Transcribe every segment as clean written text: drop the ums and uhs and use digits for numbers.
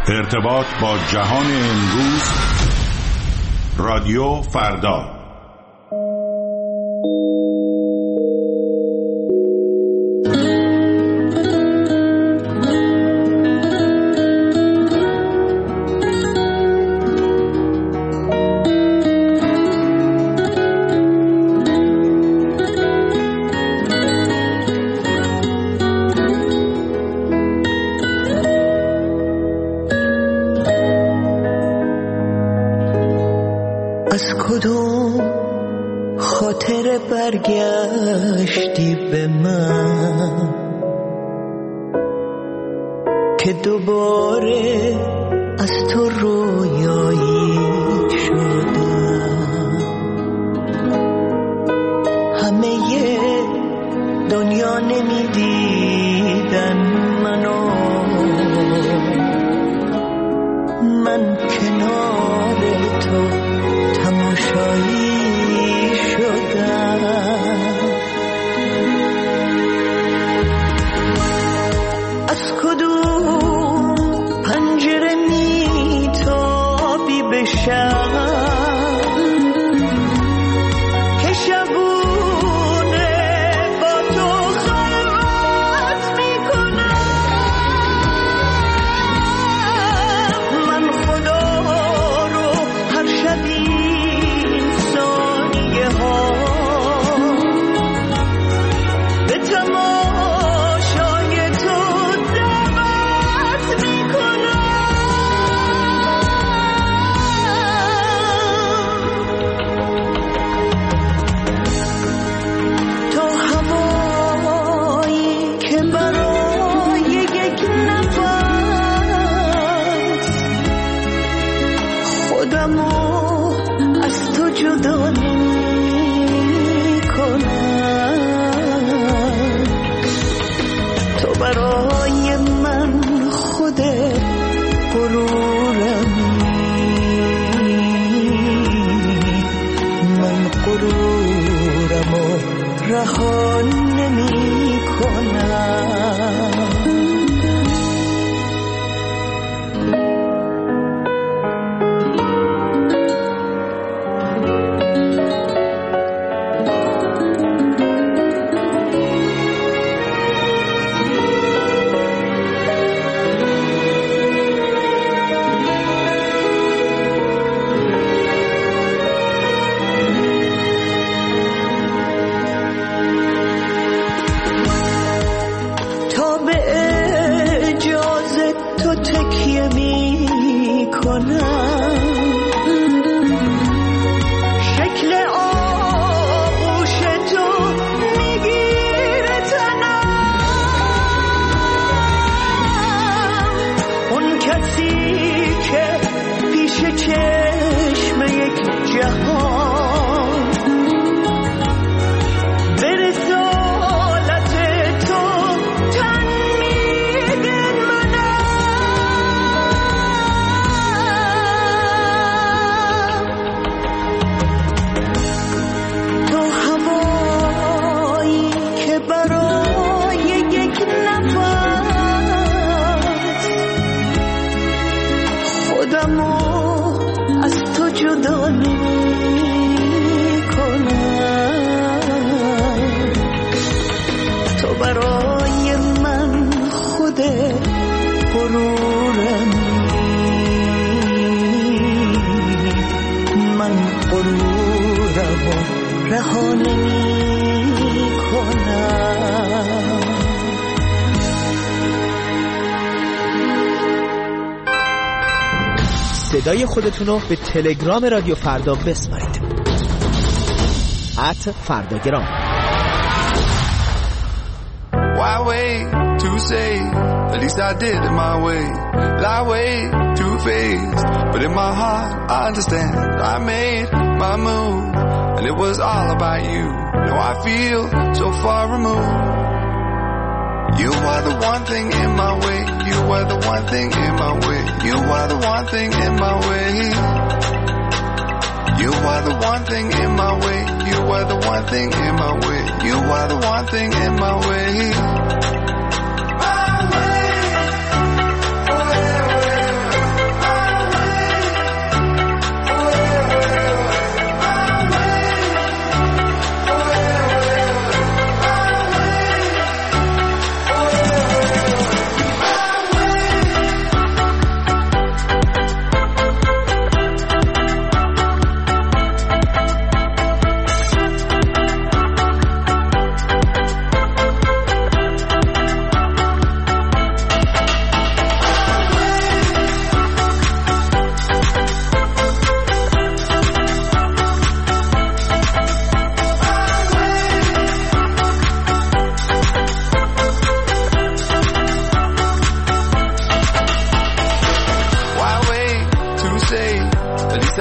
ارتباط با جهان امروز، رادیو فردا. از کدوم خاطر برگشتی به من که دوباره از تو رویایی شدم؟ همه دنیا نمیدیدن منو، من کنار تو تماشایی شدم. از کدوم پنجره میتابی به شب که شبونه با تو خلوت میکنم؟ من خدا رو هر شبی از تو جدا نمی کنم. تو برای من خود غرورمی، من غرورمو رها نمی کنم. تکیه می کنم، شکل آغوش تو میگیره تنم. اون کسی که پیش چشم یک جهان به رسالت تو تن میده از تو جدا نمی کنم. تو برای من خود غرورمی، من غرورمو رها نمی کنم. صدای خودتونو به تلگرام رادیو فردا بسپارید. @فرداگرام. Why wait to say? At least I did it my way. Lie way too faced, but in my heart I understand. I made my move, and it was all about you. Now I feel so far removed. You are the one thing in my way. You are the one thing in my way. You are the one thing in my way. You are the one thing in my way. You are the one thing in my way. You are the one thing in my way. My way,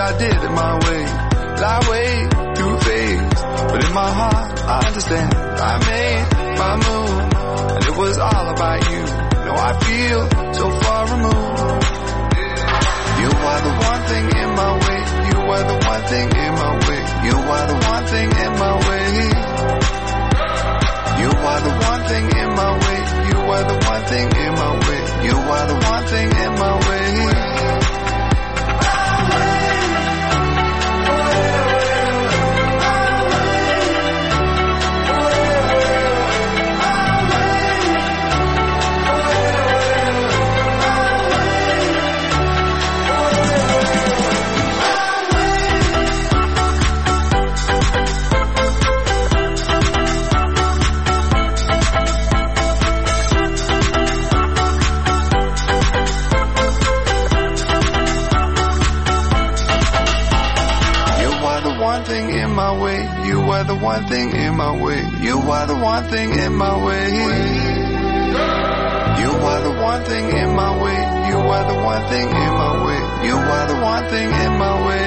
I did it my way. Lie way too faced, but in my heart I understand. I made my move, and it was all about you. No, I feel so far removed. You are the one thing in my way. You are the one thing in my way. You are the one thing in my way. You are the one thing in my way. You are the one thing in my way. You are the one thing in my way. The one thing in my way. You are the one thing in my way. You are the one thing in my way. You are the one thing in my way. You are the one thing in my way.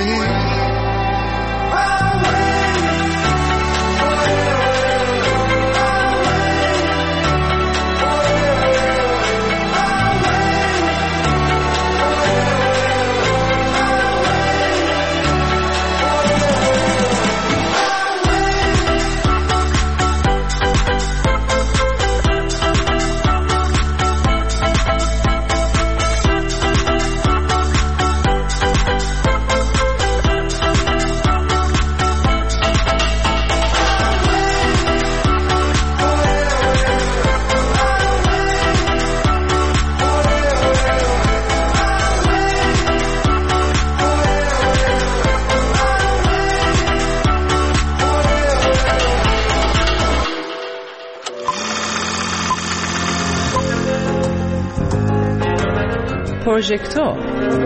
پروژکتور.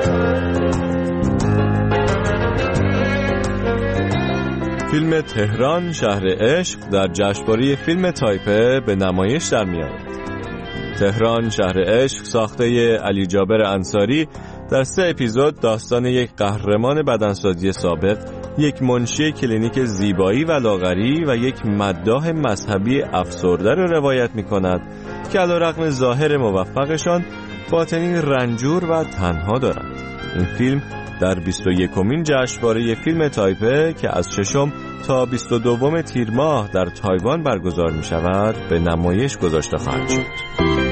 فیلم تهران شهر عشق در جشنواره فیلم تایپه به نمایش در می‌آید. تهران شهر عشق ساخته علی جابر انصاری در 3 اپیزود داستان یک قهرمان بدنسازی سابق، یک منشی کلینیک زیبایی و لاغری و یک مداح مذهبی افسرده را روایت می‌کند که علیرغم ظاهر موفقشان باطنی رنجور و تنها دارند. این فیلم در 21مین جشنواره فیلم تایپه که از 6 تا 22 تیر ماه در تایوان برگزار می شود به نمایش گذاشته خواهد شد.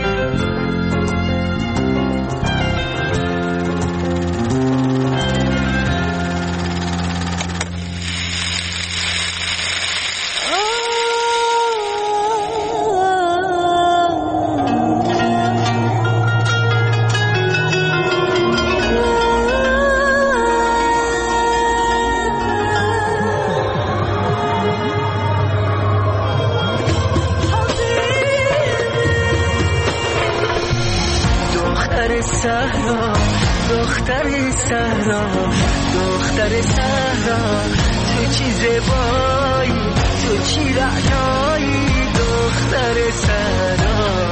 دختر صحرا تو چی زیبایی، تو چی رعنایی، دختر صحرا.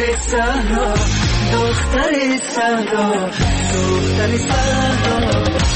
دختر صحرا، دختر صحرا،